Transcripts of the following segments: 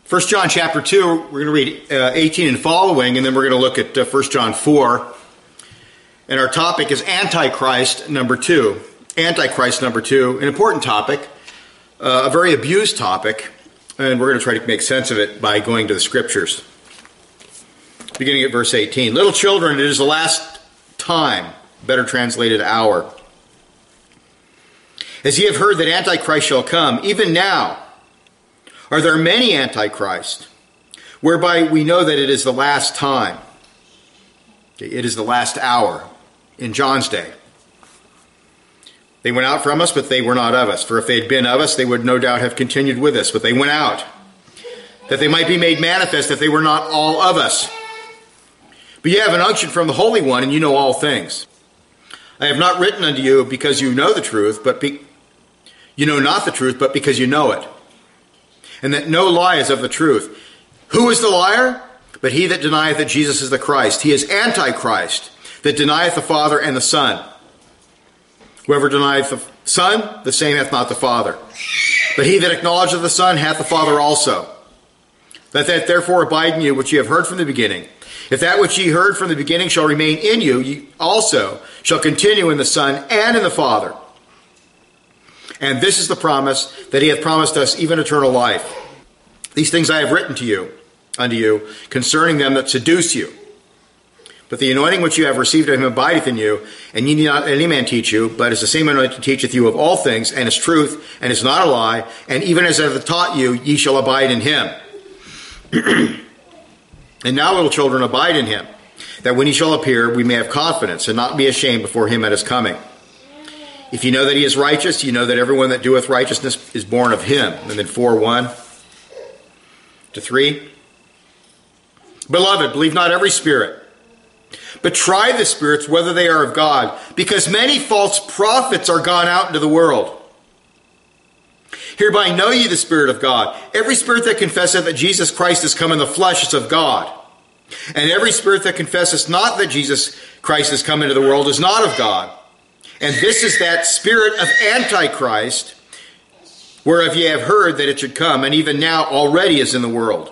1 John chapter 2, we're going to read 18 and following, and then we're going to look at 1 John 4. And our topic is Antichrist number 2. Antichrist number 2, an important topic, a very abused topic, and we're going to try to make sense of it by going to the Scriptures. Beginning at verse 18. Little children, it is the last time, better translated hour. As ye have heard that Antichrist shall come, even now are there many Antichrists, whereby we know that it is the last time. It is the last hour in John's day. They went out from us, but they were not of us. For if they had been of us, they would no doubt have continued with us. But they went out, that they might be made manifest that they were not all of us. But ye have an unction from the Holy One, and you know all things. I have not written unto you because you know the truth, but you know not the truth, but because you know it. And that no lie is of the truth. Who is the liar? But he that denieth that Jesus is the Christ. He is Antichrist, that denieth the Father and the Son. Whoever denieth the Son, the same hath not the Father. But he that acknowledgeth the Son hath the Father also. Let that therefore abide in you, which ye have heard from the beginning. If that which ye heard from the beginning shall remain in you, ye also shall continue in the Son and in the Father. And this is the promise, that he hath promised us even eternal life. These things I have written to you, unto you, concerning them that seduce you. But the anointing which you have received of him abideth in you, and ye need not any man teach you, but as the same anointing teacheth you of all things, and is truth, and is not a lie, and even as I have taught you, ye shall abide in him. And now, little children, abide in him, that when he shall appear, we may have confidence, and not be ashamed before him at his coming. If you know that he is righteous, you know that everyone that doeth righteousness is born of him. And then 4:1-3. Beloved, believe not every spirit, but try the spirits whether they are of God, because many false prophets are gone out into the world. Hereby know ye the Spirit of God. Every spirit that confesseth that Jesus Christ is come in the flesh is of God. And every spirit that confesseth not that Jesus Christ is come into the world is not of God. And this is that spirit of Antichrist, whereof ye have heard that it should come, and even now already is in the world.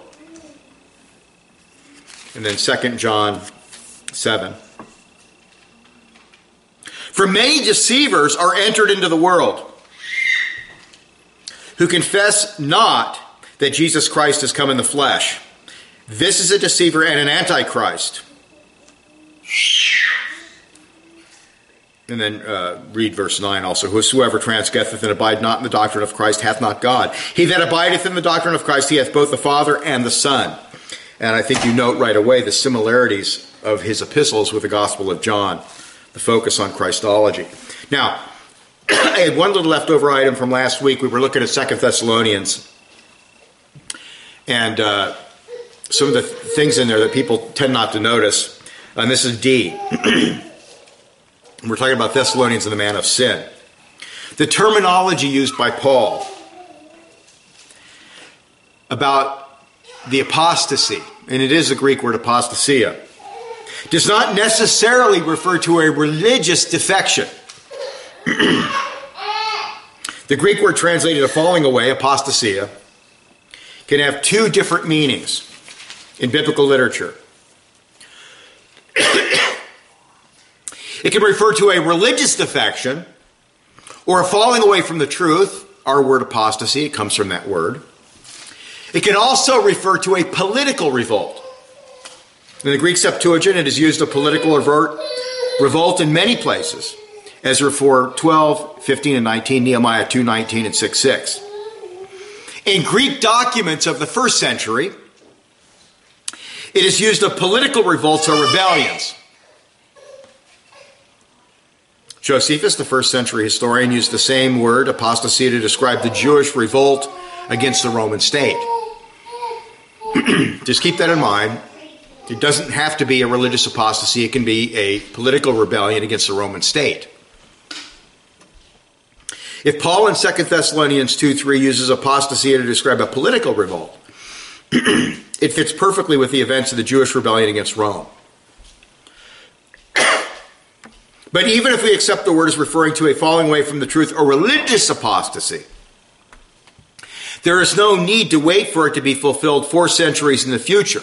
And then 2 John 7. For many deceivers are entered into the world, who confess not that Jesus Christ has come in the flesh. This is a deceiver and an antichrist. And then read verse 9 also. Whosoever transgresseth and abide not in the doctrine of Christ hath not God. He that abideth in the doctrine of Christ, he hath both the Father and the Son. And I think you note right away the similarities of his epistles with the Gospel of John, the focus on Christology. Now, I had one little leftover item from last week. We were looking at 2 Thessalonians. And some of the things in there that people tend not to notice. And this is D. We're talking about Thessalonians and the man of sin. The terminology used by Paul about the apostasy, and it is the Greek word apostasia, does not necessarily refer to a religious defection. The Greek word translated a falling away, apostasia, can have two different meanings in biblical literature. It can refer to a religious defection or a falling away from the truth. Our word apostasy, it comes from that word. It can also refer to a political revolt. In the Greek Septuagint, it is used of political revolt in many places. Ezra 4:12, 15, and 19, Nehemiah 2:19, and 6:6. In Greek documents of the first century, it is used of political revolts or rebellions. Josephus, the first century historian, used the same word, apostasy, to describe the Jewish revolt against the Roman state. Just keep that in mind. It doesn't have to be a religious apostasy. It can be a political rebellion against the Roman state. If Paul in 2 Thessalonians 2:3 uses apostasy to describe a political revolt, it fits perfectly with the events of the Jewish rebellion against Rome. But even if we accept the word as referring to a falling away from the truth or religious apostasy, There is no need to wait for it to be fulfilled 4 centuries in the future.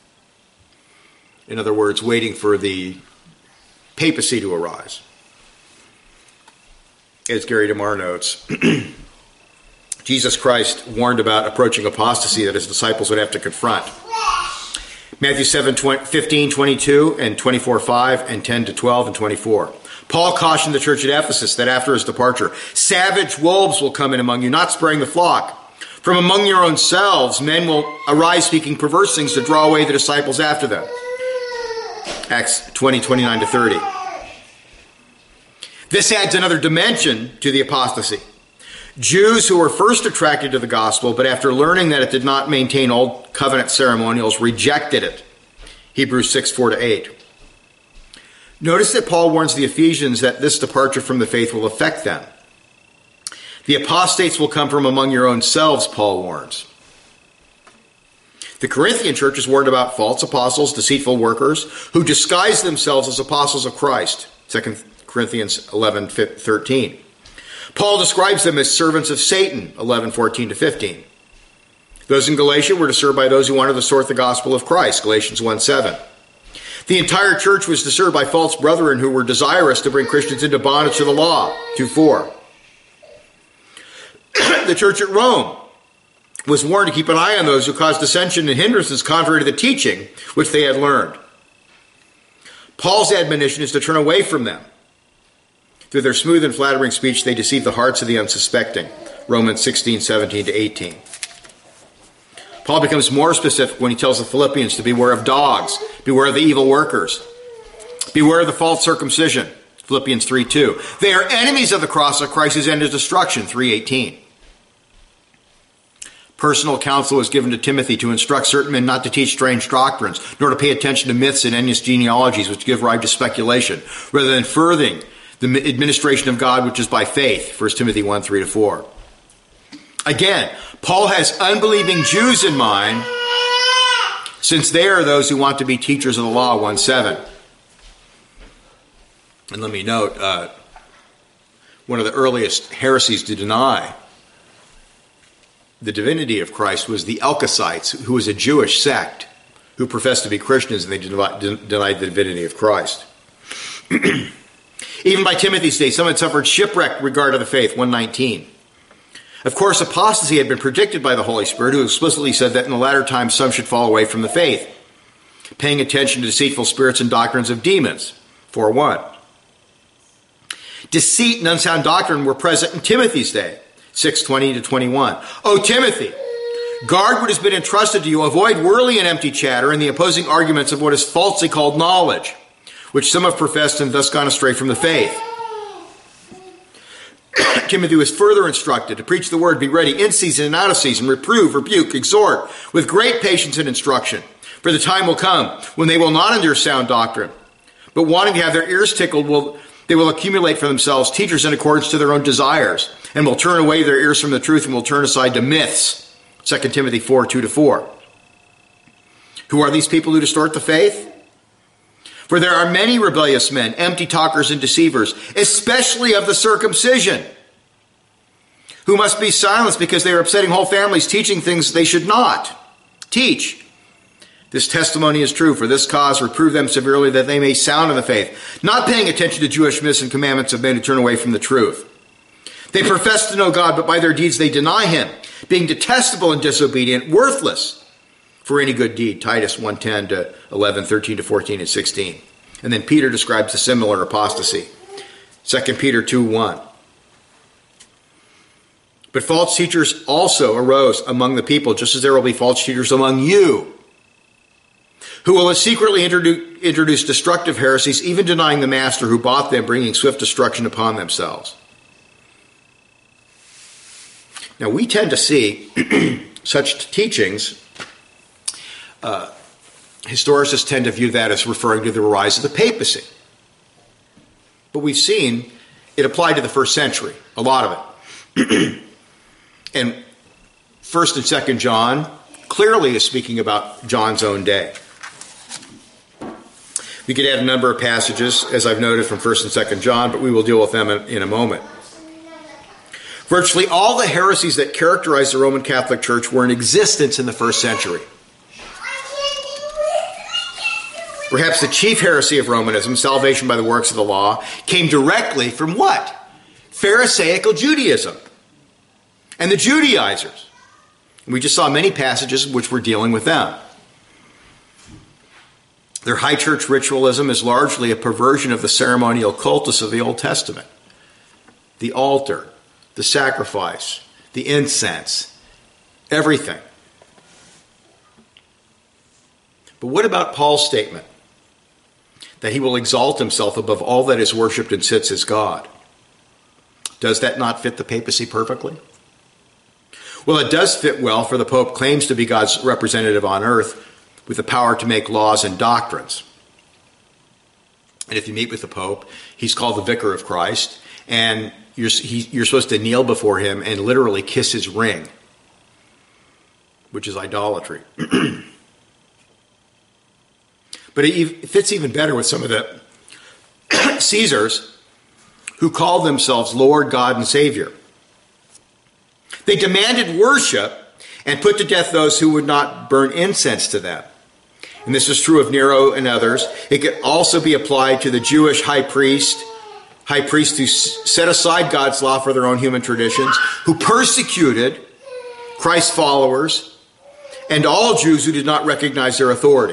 In other words, waiting for the papacy to arise. As Gary DeMar notes, Jesus Christ warned about approaching apostasy that his disciples would have to confront. Matthew 7:15, 22, and 24:5, and 10-12, and 24. Paul cautioned the church at Ephesus that after his departure, savage wolves will come in among you, not sparing the flock. From among your own selves, men will arise speaking perverse things to draw away the disciples after them. Acts 20:29-30. This adds another dimension to the apostasy. Jews who were first attracted to the gospel, but after learning that it did not maintain old covenant ceremonials, rejected it. Hebrews 6:4-8. Notice that Paul warns the Ephesians that this departure from the faith will affect them. The apostates will come from among your own selves, Paul warns. The Corinthian church is warned about false apostles, deceitful workers, who disguise themselves as apostles of Christ. 2 Corinthians 11:13. Paul describes them as servants of Satan, 11:14-15. Those in Galatia were disturbed by those who wanted to distort the gospel of Christ, Galatians 1:7. The entire church was disturbed by false brethren who were desirous to bring Christians into bondage to the law, 2:4. The church at Rome was warned to keep an eye on those who caused dissension and hindrances contrary to the teaching which they had learned. Paul's admonition is to turn away from them. Through their smooth and flattering speech, they deceive the hearts of the unsuspecting. Romans 16:17-18. Paul becomes more specific when he tells the Philippians to beware of dogs, beware of the evil workers, beware of the false circumcision. Philippians 3:2. They are enemies of the cross of Christ whose end is destruction. 3:18. Personal counsel was given to Timothy to instruct certain men not to teach strange doctrines, nor to pay attention to myths and endless genealogies which give rise to speculation, rather than furthering the administration of God which is by faith. 1 Timothy 1:3-4. Again, Paul has unbelieving Jews in mind, since they are those who want to be teachers of the law. 1:7. And let me note, one of the earliest heresies to deny the divinity of Christ was the Elkosites, who was a Jewish sect who professed to be Christians, and they denied the divinity of Christ. Even by Timothy's day, some had suffered shipwreck in regard to the faith. 1:19. Of course, apostasy had been predicted by the Holy Spirit, who explicitly said that in the latter times some should fall away from the faith, paying attention to deceitful spirits and doctrines of demons. 4:1. Deceit and unsound doctrine were present in Timothy's day. 6:20-21. O Timothy, guard what has been entrusted to you. Avoid worldly and empty chatter and the opposing arguments of what is falsely called knowledge, which some have professed and thus gone astray from the faith. Timothy was further instructed to preach the word, be ready in season and out of season, reprove, rebuke, exhort, with great patience and instruction. For the time will come when they will not endure sound doctrine, but wanting to have their ears tickled, they will accumulate for themselves teachers in accordance to their own desires, and will turn away their ears from the truth and will turn aside to myths. 2 Timothy 4:2-4. Who are these people who distort the faith? For there are many rebellious men, empty talkers and deceivers, especially of the circumcision, who must be silenced because they are upsetting whole families, teaching things they should not teach. This testimony is true. For this cause, reprove them severely that they may sound in the faith, not paying attention to Jewish myths and commandments of men who turn away from the truth. They profess to know God, but by their deeds they deny him, being detestable and disobedient, worthless for any good deed. Titus 1:10-11, 13-14, and 16. And then Peter describes a similar apostasy. 2 Peter 2:1. But false teachers also arose among the people, just as there will be false teachers among you, who will secretly introduce destructive heresies, even denying the master who bought them, bringing swift destruction upon themselves. Now, we tend to see such teachings, historicists tend to view that as referring to the rise of the papacy. But we've seen it applied to the first century, a lot of it. And 1st and 2nd John clearly is speaking about John's own day. We could add a number of passages, as I've noted, from 1st and 2nd John, but we will deal with them in a moment. Virtually all the heresies that characterized the Roman Catholic Church were in existence in the first century. Perhaps the chief heresy of Romanism, salvation by the works of the law, came directly from what? Pharisaical Judaism and the Judaizers. We just saw many passages which were dealing with them. Their high church ritualism is largely a perversion of the ceremonial cultus of the Old Testament. The altar, the sacrifice, the incense, everything. But what about Paul's statement that he will exalt himself above all that is worshipped and sits as God? Does that not fit the papacy perfectly? Well, it does fit well, for the Pope claims to be God's representative on earth with the power to make laws and doctrines. And if you meet with the Pope, he's called the Vicar of Christ, and you're supposed to kneel before him and literally kiss his ring, which is idolatry. But it fits even better with some of the Caesars who called themselves Lord, God, and Savior. They demanded worship and put to death those who would not burn incense to them. And this is true of Nero and others. It could also be applied to the Jewish high priests who set aside God's law for their own human traditions, who persecuted Christ's followers, and all Jews who did not recognize their authority.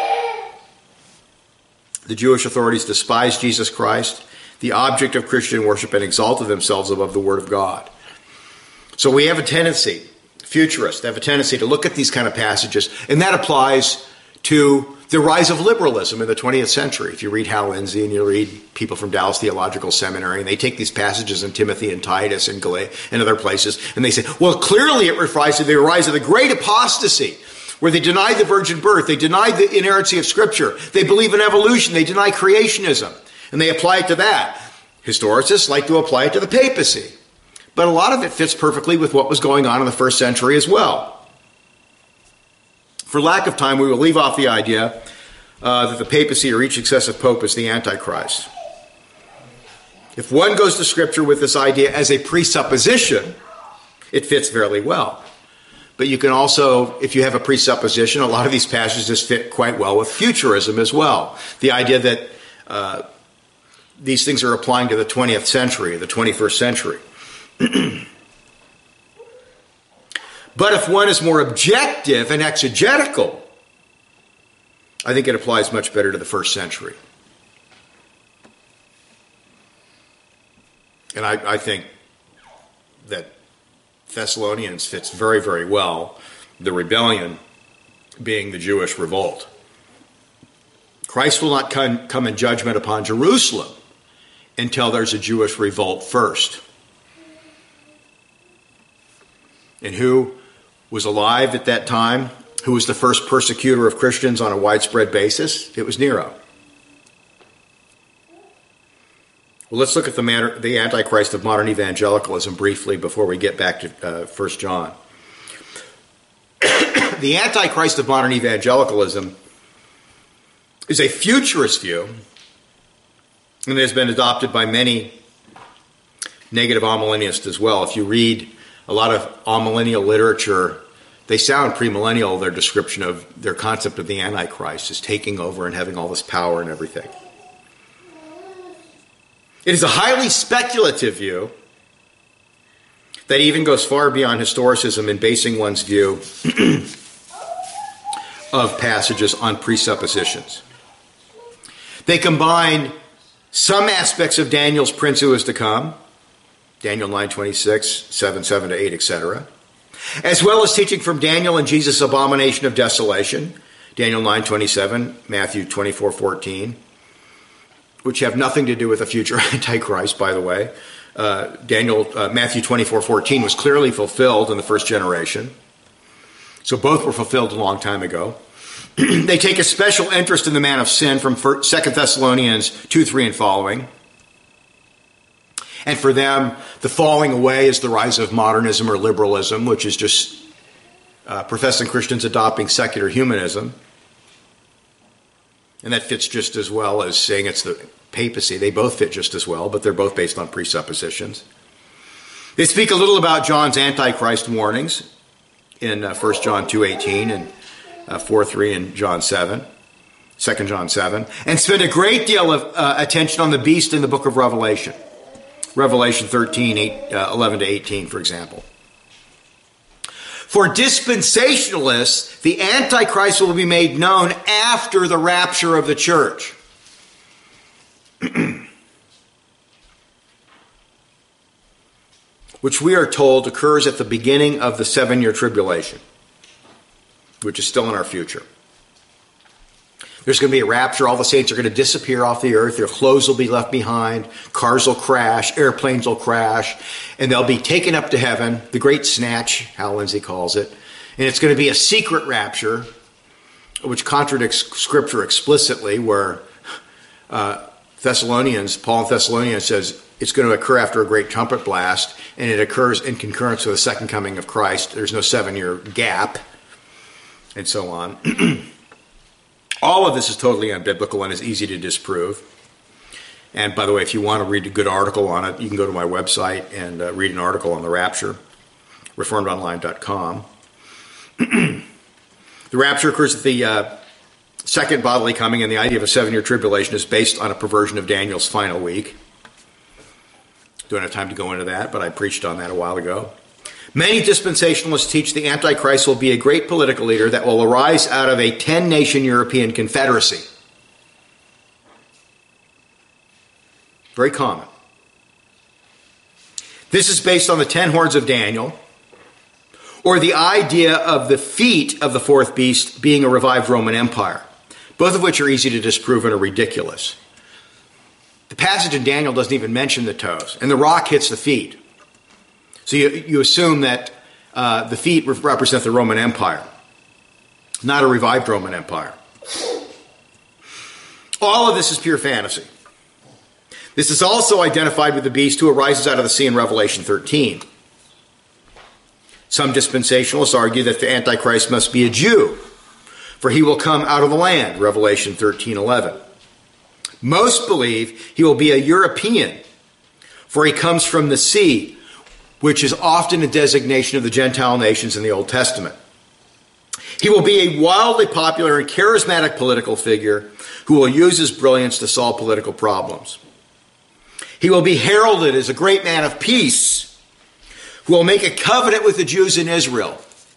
The Jewish authorities despised Jesus Christ, the object of Christian worship, and exalted themselves above the Word of God. So we have a tendency, futurists have a tendency to look at these kind of passages, and that applies to the rise of liberalism in the 20th century. If you read Hal Lindsey and you read people from Dallas Theological Seminary, and they take these passages in Timothy and Titus and Galatia and other places, and they say, well, clearly it refers to the rise of the great apostasy, where they deny the virgin birth, they deny the inerrancy of Scripture, they believe in evolution, they deny creationism, and they apply it to that. Historicists like to apply it to the papacy. But a lot of it fits perfectly with what was going on in the first century as well. For lack of time, we will leave off the idea that the papacy or each successive pope is the Antichrist. If one goes to Scripture with this idea as a presupposition, it fits fairly well. But you can also, if you have a presupposition, a lot of these passages fit quite well with futurism as well. The idea that these things are applying to the 20th century, the 21st century. But if one is more objective and exegetical, I think it applies much better to the first century. And I think that Thessalonians fits very, very well, the rebellion being the Jewish revolt. Christ will not come in judgment upon Jerusalem until there's a Jewish revolt first. And who was alive at that time? Who was the first persecutor of Christians on a widespread basis? It was Nero. Well, let's look at the Antichrist of modern evangelicalism briefly before we get back to 1 John. The Antichrist of modern evangelicalism is a futurist view, and it has been adopted by many negative amillennialists as well. If you read a lot of amillennial literature, they sound premillennial, their description of their concept of the Antichrist as taking over and having all this power and everything. It is a highly speculative view that even goes far beyond historicism in basing one's view of passages on presuppositions. They combine some aspects of Daniel's prince who is to come, Daniel 9:26, 7:7 to 8, etc., as well as teaching from Daniel and Jesus' abomination of desolation, Daniel 9:27, Matthew 24:14, which have nothing to do with a future Antichrist, by the way. Matthew 24:14 was clearly fulfilled in the first generation. So both were fulfilled a long time ago. They take a special interest in the man of sin from 2 Thessalonians 2:3 and following. And for them, the falling away is the rise of modernism or liberalism, which is just professing Christians adopting secular humanism. And that fits just as well as saying it's the papacy. They both fit just as well, but they're both based on presuppositions. They speak a little about John's Antichrist warnings in 1 John 2:18 and 4:3 in John 7, 2 John 7, and spend a great deal of attention on the beast in the book of Revelation. Revelation 13, 11 to 18, for example. For dispensationalists, the Antichrist will be made known after the rapture of the church. Which we are told occurs at the beginning of the 7-year tribulation, which is still in our future. There's going to be a rapture. All the saints are going to disappear off the earth. Their clothes will be left behind. Cars will crash. Airplanes will crash. And they'll be taken up to heaven. The great snatch, Hal Lindsey calls it. And it's going to be a secret rapture, which contradicts Scripture explicitly, where Paul in Thessalonians says it's going to occur after a great trumpet blast, and it occurs in concurrence with the second coming of Christ. There's no 7-year gap, and so on. All of this is totally unbiblical and is easy to disprove. And by the way, if you want to read a good article on it, you can go to my website and read an article on the rapture, reformedonline.com. The rapture occurs at the second bodily coming, and the idea of a 7-year tribulation is based on a perversion of Daniel's final week. Don't have time to go into that, but I preached on that a while ago. Many dispensationalists teach the Antichrist will be a great political leader that will arise out of a 10-nation European confederacy. Very common. This is based on the 10 horns of Daniel, or the idea of the feet of the fourth beast being a revived Roman Empire, both of which are easy to disprove and are ridiculous. The passage in Daniel doesn't even mention the toes, and the rock hits the feet. So you assume that the feet represent the Roman Empire, not a revived Roman Empire. All of this is pure fantasy. This is also identified with the beast who arises out of the sea in Revelation 13. Some dispensationalists argue that the Antichrist must be a Jew, for he will come out of the land, Revelation 13:11. Most believe he will be a European, for he comes from the sea, which is often a designation of the Gentile nations in the Old Testament. He will be a wildly popular and charismatic political figure who will use his brilliance to solve political problems. He will be heralded as a great man of peace who will make a covenant with the Jews in Israel,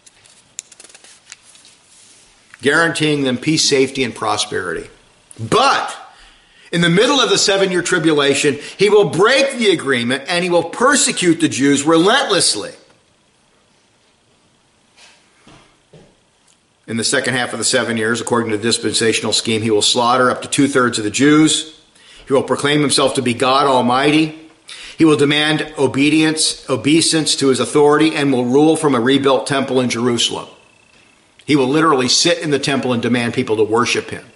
guaranteeing them peace, safety, and prosperity. But in the middle of the 7-year tribulation, he will break the agreement and he will persecute the Jews relentlessly. In the second half of the 7 years, according to the dispensational scheme, he will slaughter up to 2/3 of the Jews. He will proclaim himself to be God Almighty. He will demand obeisance to his authority, and will rule from a rebuilt temple in Jerusalem. He will literally sit in the temple and demand people to worship him.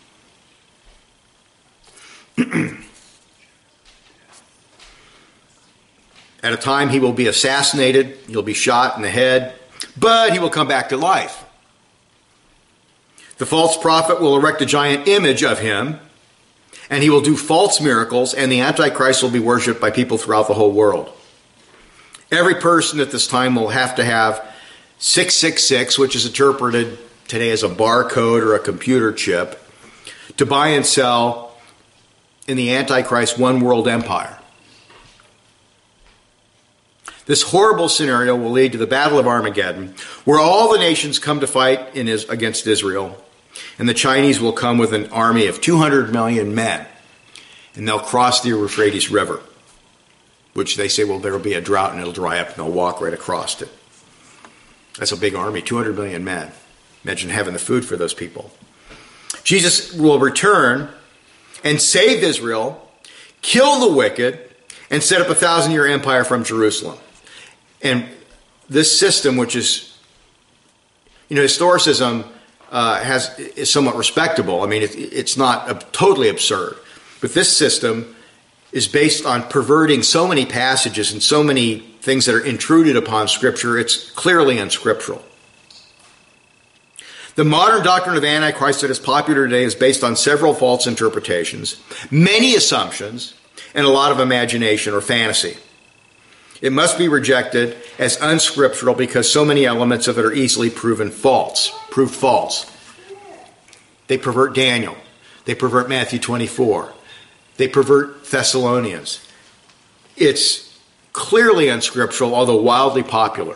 At a time he will be assassinated, he'll be shot in the head, but he will come back to life. The false prophet will erect a giant image of him, and he will do false miracles, and the Antichrist will be worshipped by people throughout the whole world. Every person at this time will have to have 666, which is interpreted today as a barcode or a computer chip, to buy and sell in the Antichrist one world empire. This horrible scenario will lead to the Battle of Armageddon, where all the nations come to fight against Israel, and the Chinese will come with an army of 200 million men, and they'll cross the Euphrates River, which they say, well, there will be a drought and it'll dry up, and they'll walk right across it. That's a big army, 200 million men. Imagine having the food for those people. Jesus will return and save Israel, kill the wicked, and set up a 1,000-year empire from Jerusalem. And this system, which is, historicism is somewhat respectable. I mean, it's not totally absurd. But this system is based on perverting so many passages and so many things that are intruded upon Scripture. It's clearly unscriptural. The modern doctrine of Antichrist that is popular today is based on several false interpretations, many assumptions, and a lot of imagination or fantasy. It must be rejected as unscriptural because so many elements of it are easily proved false. They pervert Daniel. They pervert Matthew 24. They pervert Thessalonians. It's clearly unscriptural, although wildly popular.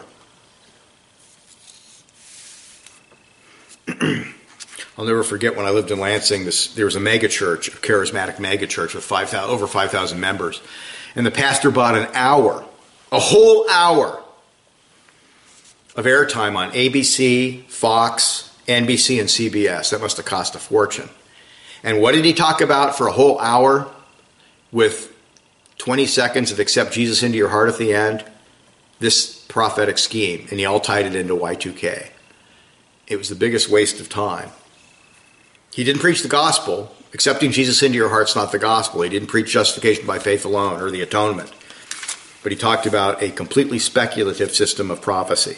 I'll never forget when I lived in Lansing, there was a megachurch, a charismatic megachurch with over 5,000 members. And the pastor bought a whole hour of airtime on ABC, Fox, NBC, and CBS. That must have cost a fortune. And what did he talk about for a whole hour with 20 seconds of accept Jesus into your heart at the end? This prophetic scheme. And he all tied it into Y2K. It was the biggest waste of time. He didn't preach the gospel. Accepting Jesus into your heart's not the gospel. He didn't preach justification by faith alone or the atonement. But he talked about a completely speculative system of prophecy.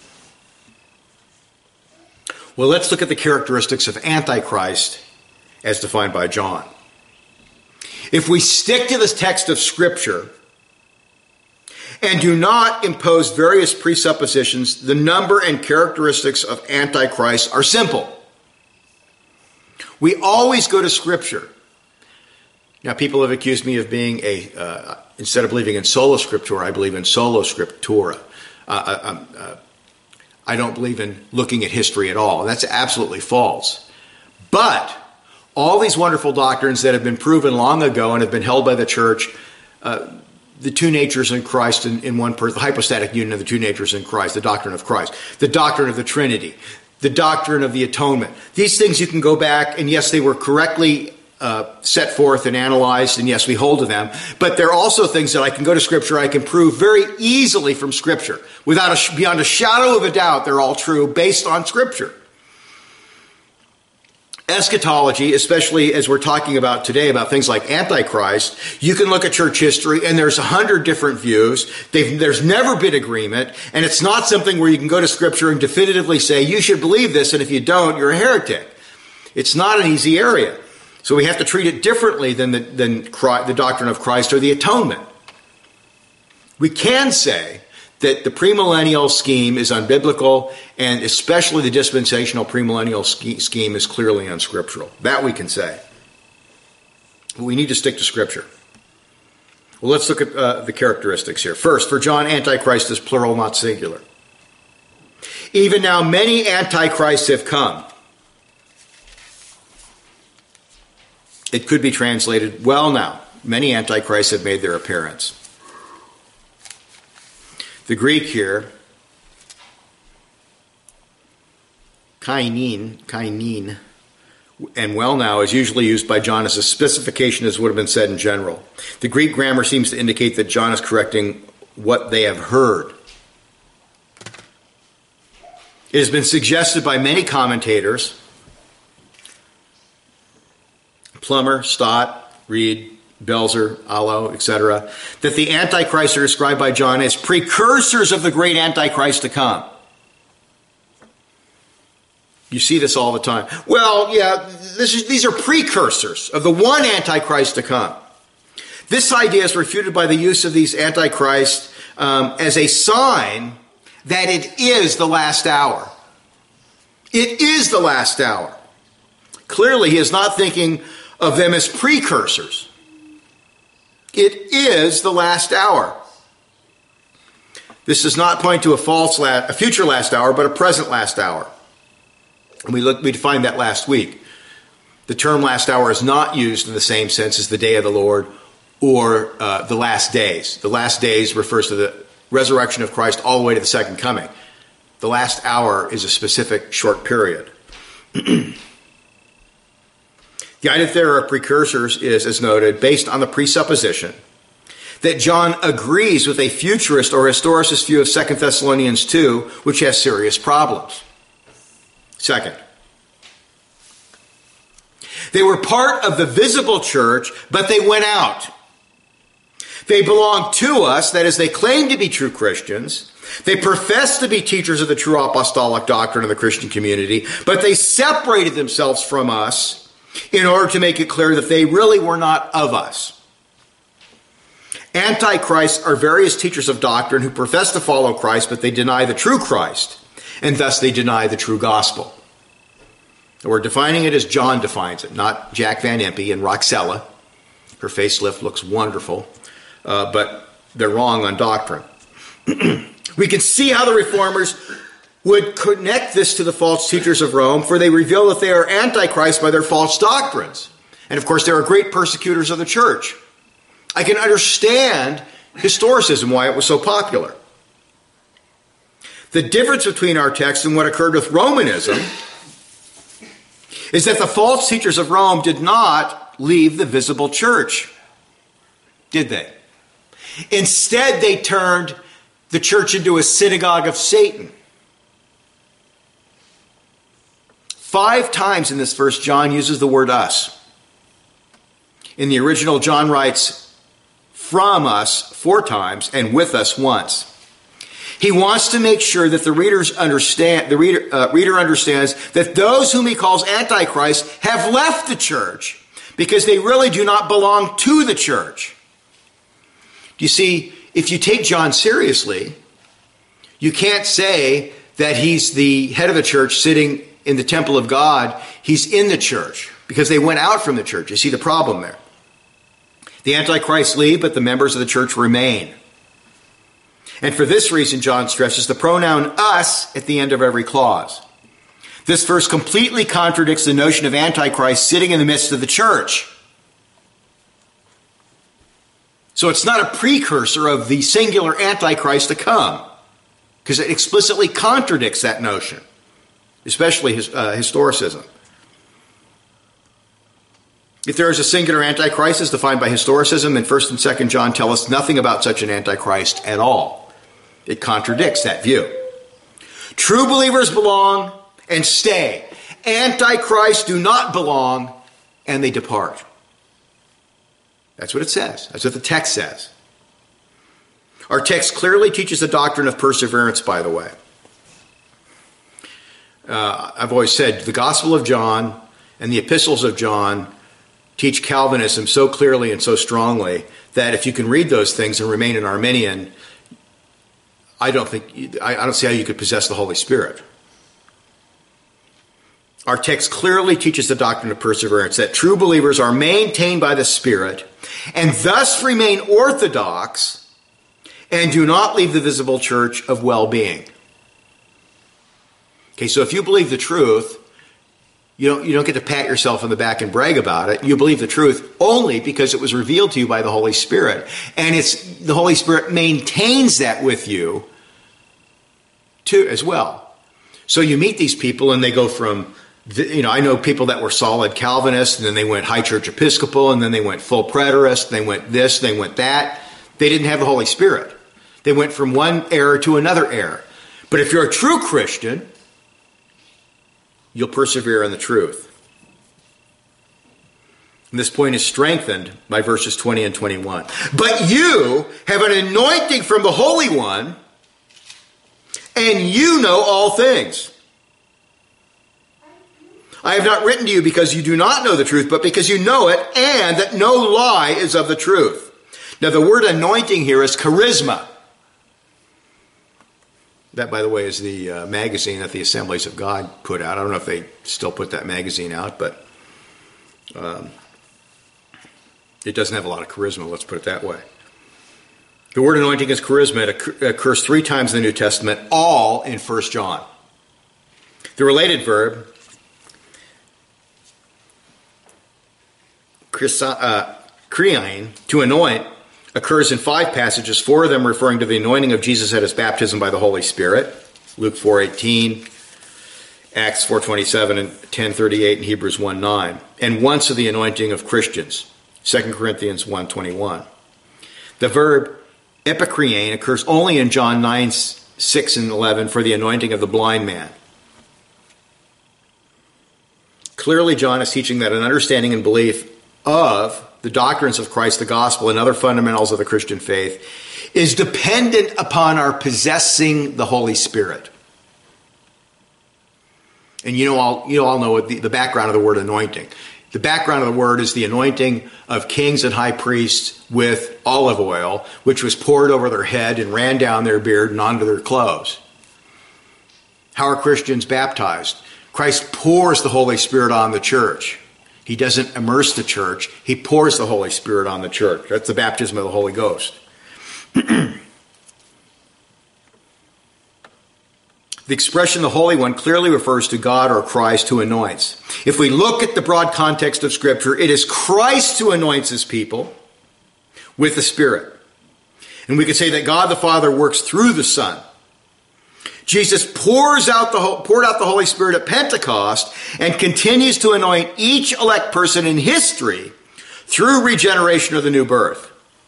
Well, let's look at the characteristics of Antichrist as defined by John. If we stick to this text of Scripture and do not impose various presuppositions, the number and characteristics of Antichrist are simple. We always go to Scripture. Now, people have accused me of being instead of believing in sola scriptura, I believe in solo scriptura. I don't believe in looking at history at all. That's absolutely false. But all these wonderful doctrines that have been proven long ago and have been held by the church, the two natures in Christ in one person, the hypostatic union of the two natures in Christ, the doctrine of Christ, the doctrine of the Trinity, the doctrine of the atonement. These things you can go back, and yes, they were correctly set forth and analyzed, and yes, we hold to them. But there are also things that I can go to Scripture, I can prove very easily from Scripture. Beyond a shadow of a doubt, they're all true based on Scripture. Eschatology, especially as we're talking about today about things like Antichrist, you can look at church history and there's 100 different views. There's never been agreement, and it's not something where you can go to Scripture and definitively say, you should believe this, and if you don't, you're a heretic. It's not an easy area. So we have to treat it differently than the doctrine of Christ or the atonement. We can say that the premillennial scheme is unbiblical, and especially the dispensational premillennial scheme is clearly unscriptural. That we can say. But we need to stick to Scripture. Well, let's look at the characteristics here. First, for John, Antichrist is plural, not singular. Even now, many Antichrists have come. It could be translated, well now, many Antichrists have made their appearance. The Greek here, kainin, and well now is usually used by John as a specification as would have been said in general. The Greek grammar seems to indicate that John is correcting what they have heard. It has been suggested by many commentators, Plummer, Stott, Reed, Belzer, Allo, etc., that the Antichrists are described by John as precursors of the great Antichrist to come. You see this all the time. Well, yeah, these are precursors of the one Antichrist to come. This idea is refuted by the use of these Antichrists as a sign that it is the last hour. It is the last hour. Clearly, he is not thinking of them as precursors. It is the last hour. This does not point to a future last hour, but a present last hour. And we defined that last week. The term last hour is not used in the same sense as the day of the Lord or the last days. The last days refers to the resurrection of Christ all the way to the second coming. The last hour is a specific short period. The idea that there are precursors is, as noted, based on the presupposition that John agrees with a futurist or historicist view of 2 Thessalonians 2, which has serious problems. Second, they were part of the visible church, but they went out. They belong to us, that is, they claim to be true Christians. They profess to be teachers of the true apostolic doctrine of the Christian community, but they separated themselves from us in order to make it clear that they really were not of us. Antichrists are various teachers of doctrine who profess to follow Christ, but they deny the true Christ, and thus they deny the true gospel. And we're defining it as John defines it, not Jack Van Impe and Roxella. Her facelift looks wonderful, but they're wrong on doctrine. We can see how the reformers would connect this to the false teachers of Rome, for they reveal that they are antichrist by their false doctrines. And of course, they are great persecutors of the church. I can understand historicism, why it was so popular. The difference between our text and what occurred with Romanism is that the false teachers of Rome did not leave the visible church, did they? Instead, they turned the church into a synagogue of Satan. 5 times in this verse, John uses the word us. In the original, John writes from us 4 times and with us once. He wants to make sure that the reader understands that those whom he calls antichrist have left the church because they really do not belong to the church. You see, if you take John seriously, you can't say that he's the head of the church sitting in the temple of God. He's in the church because they went out from the church. You see the problem there. The antichrists leave, but the members of the church remain. And for this reason, John stresses the pronoun us at the end of every clause. This verse completely contradicts the notion of antichrist sitting in the midst of the church. So it's not a precursor of the singular antichrist to come, because it explicitly contradicts that notion, especially historicism. If there is a singular antichrist as defined by historicism, then 1 and 2 John tell us nothing about such an antichrist at all. It contradicts that view. True believers belong and stay. Antichrists do not belong and they depart. That's what it says. That's what the text says. Our text clearly teaches the doctrine of perseverance, by the way. I've always said the Gospel of John and the epistles of John teach Calvinism so clearly and so strongly that if you can read those things and remain an Arminian, I don't see how you could possess the Holy Spirit. Our text clearly teaches the doctrine of perseverance, that true believers are maintained by the Spirit and thus remain orthodox and do not leave the visible church of well-being. Okay, so if you believe the truth, you don't get to pat yourself on the back and brag about it. You believe the truth only because it was revealed to you by the Holy Spirit. And the Holy Spirit maintains that with you too as well. So you meet these people and they go from, I know people that were solid Calvinists, and then they went High Church Episcopal, and then they went full preterist, they went this, they went that. They didn't have the Holy Spirit. They went from one error to another error. But if you're a true Christian, you'll persevere in the truth. And this point is strengthened by verses 20 and 21. But you have an anointing from the Holy One, and you know all things. I have not written to you because you do not know the truth, but because you know it, and that no lie is of the truth. Now, the word anointing here is charisma. That, by the way, is the magazine that the Assemblies of God put out. I don't know if they still put that magazine out, but it doesn't have a lot of charisma, let's put it that way. The word anointing is charisma. It occurs 3 times in the New Testament, all in 1 John. The related verb, kriain, to anoint, occurs in 5 passages, 4 of them referring to the anointing of Jesus at his baptism by the Holy Spirit. Luke 4:18, Acts 4:27, and 10:38, and Hebrews 1:9. And once of the anointing of Christians, 2 Corinthians 1:21. The verb epikrein occurs only in John 9:6 and 11 for the anointing of the blind man. Clearly, John is teaching that an understanding and belief of the doctrines of Christ, the gospel, and other fundamentals of the Christian faith is dependent upon our possessing the Holy Spirit. And you all know the background of the word anointing. The background of the word is the anointing of kings and high priests with olive oil, which was poured over their head and ran down their beard and onto their clothes. How are Christians baptized? Christ pours the Holy Spirit on the church. He doesn't immerse the church. He pours the Holy Spirit on the church. That's the baptism of the Holy Ghost. The expression the Holy One clearly refers to God or Christ who anoints. If we look at the broad context of Scripture, it is Christ who anoints his people with the Spirit. And we could say that God the Father works through the Son. Jesus poured out the Holy Spirit at Pentecost and continues to anoint each elect person in history through regeneration of the new birth.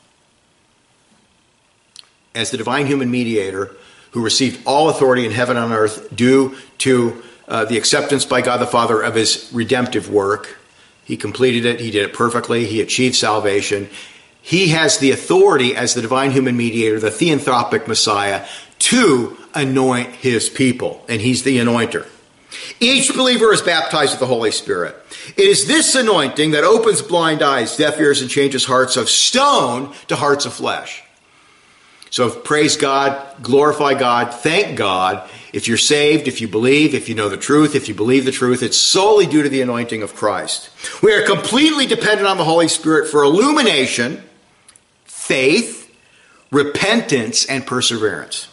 As the divine human mediator who received all authority in heaven and on earth due to the acceptance by God the Father of his redemptive work, he completed it, he did it perfectly, he achieved salvation. He has the authority as the divine human mediator, the theanthropic Messiah, to anoint his people, and he's the anointer. Each believer is baptized with the Holy Spirit. It is this anointing that opens blind eyes, deaf ears, and changes hearts of stone to hearts of flesh. So praise God, glorify God, thank God. If you're saved, if you believe, if you know the truth, if you believe the truth, it's solely due to the anointing of Christ. We are completely dependent on the Holy Spirit for illumination, faith, repentance, and perseverance.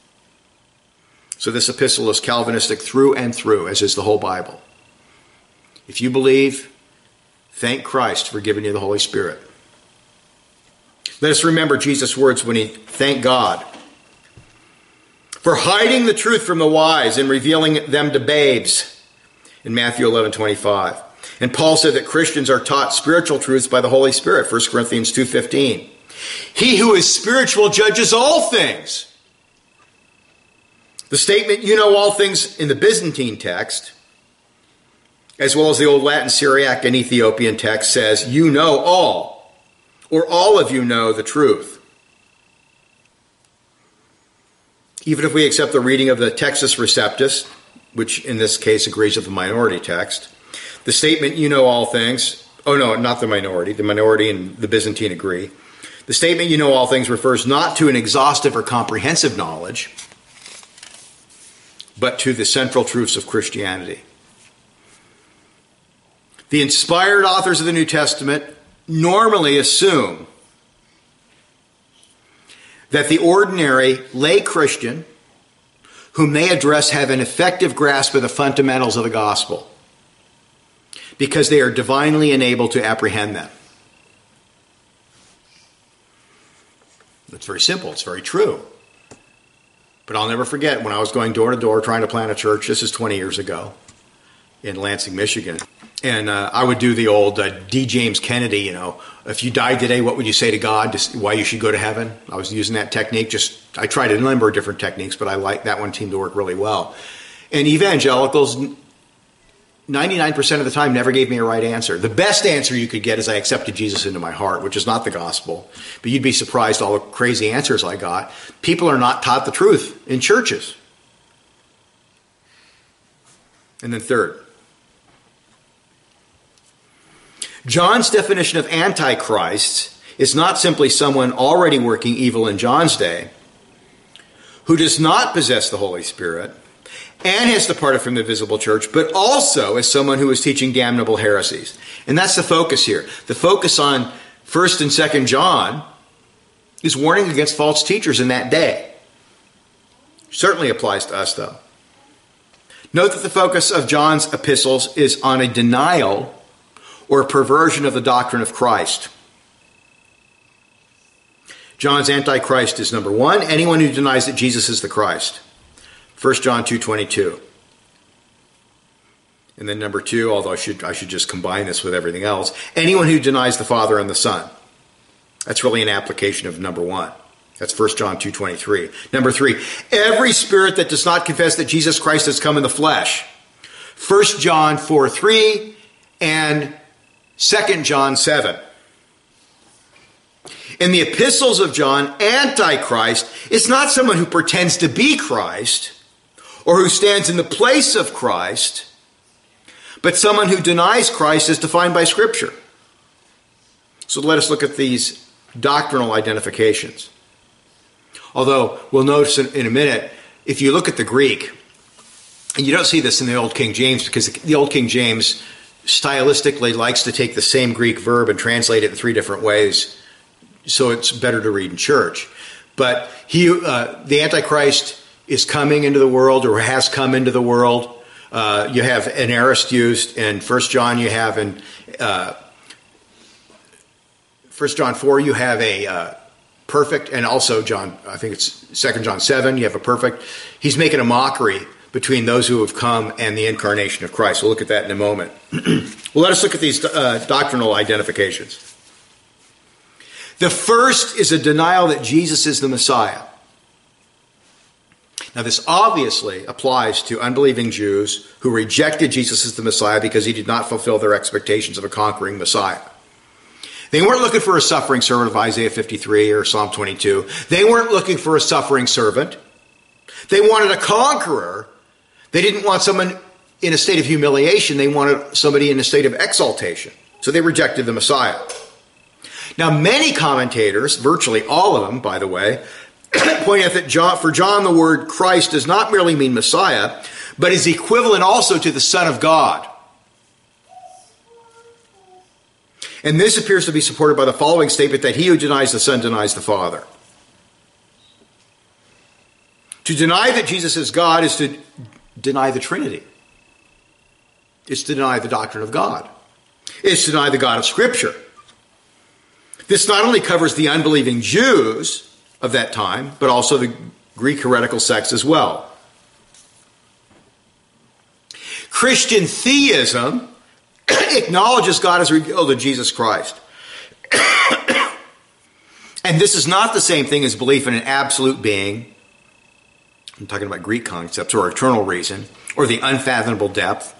So this epistle is Calvinistic through and through, as is the whole Bible. If you believe, thank Christ for giving you the Holy Spirit. Let us remember Jesus' words when he thanked God for hiding the truth from the wise and revealing them to babes in Matthew 11:25. And Paul said that Christians are taught spiritual truths by the Holy Spirit, 1 Corinthians 2:15. He who is spiritual judges all things. The statement, you know all things, in the Byzantine text, as well as the Old Latin, Syriac, and Ethiopian text, says, you know all, or all of you know the truth. Even if we accept the reading of the Textus Receptus, which in this case agrees with the minority text, the statement, you know all things, oh no, not the minority and the Byzantine agree. The statement, you know all things, refers not to an exhaustive or comprehensive knowledge, but to the central truths of Christianity. The inspired authors of the New Testament normally assume that the ordinary lay Christian whom they address have an effective grasp of the fundamentals of the gospel because they are divinely enabled to apprehend them. It's very simple. It's very true. But I'll never forget when I was going door to door trying to plant a church. This is 20 years ago in Lansing, Michigan. And I would do the old D. James Kennedy, if you died today, what would you say to God? Why you should go to heaven? I was using that technique. I tried a number of different techniques, but I liked that one seemed to work really well. And evangelicals, 99% of the time, never gave me a right answer. The best answer you could get is I accepted Jesus into my heart, which is not the gospel. But you'd be surprised all the crazy answers I got. People are not taught the truth in churches. And then third, John's definition of Antichrist is not simply someone already working evil in John's day, who does not possess the Holy Spirit and has departed from the visible church, but also as someone who is teaching damnable heresies. And that's the focus here. The focus on 1st and 2nd John is warning against false teachers in that day. Certainly applies to us, though. Note that the focus of John's epistles is on a denial or a perversion of the doctrine of Christ. John's Antichrist is number one, anyone who denies that Jesus is the Christ. 1 John 2:22. And then number two, although I should just combine this with everything else, anyone who denies the Father and the Son. That's really an application of number one. That's 1 John 2:23. Number three, every spirit that does not confess that Jesus Christ has come in the flesh. 1 John 4:3 and 2 John 7. In the epistles of John, Antichrist is not someone who pretends to be Christ or who stands in the place of Christ, but someone who denies Christ as defined by Scripture. So let us look at these doctrinal identifications. Although we'll notice in a minute, if you look at the Greek, and you don't see this in the Old King James, because the Old King James stylistically likes to take the same Greek verb and translate it in three different ways, so it's better to read in church. But the Antichrist is coming into the world, or has come into the world. You have an aorist used in 1 John. You have in 1 John 4, you have a perfect, and also John, I think it's 2 John 7, you have a perfect. He's making a mockery between those who have come and the incarnation of Christ. We'll look at that in a moment. Well, let us look at these doctrinal identifications. The first is a denial that Jesus is the Messiah. Now, this obviously applies to unbelieving Jews who rejected Jesus as the Messiah because he did not fulfill their expectations of a conquering Messiah. They weren't looking for a suffering servant of Isaiah 53 or Psalm 22. They weren't looking for a suffering servant. They wanted a conqueror. They didn't want someone in a state of humiliation. They wanted somebody in a state of exaltation. So they rejected the Messiah. Now, many commentators, virtually all of them, by the way, point out that for John, the word Christ does not merely mean Messiah, but is equivalent also to the Son of God. And this appears to be supported by the following statement, that he who denies the Son denies the Father. To deny that Jesus is God is to deny the Trinity. It's to deny the doctrine of God. It's to deny the God of Scripture. This not only covers the unbelieving Jews of that time, but also the Greek heretical sects as well. Christian theism acknowledges God as revealed in Jesus Christ. And this is not the same thing as belief in an absolute being. I'm talking about Greek concepts, or eternal reason, or the unfathomable depth,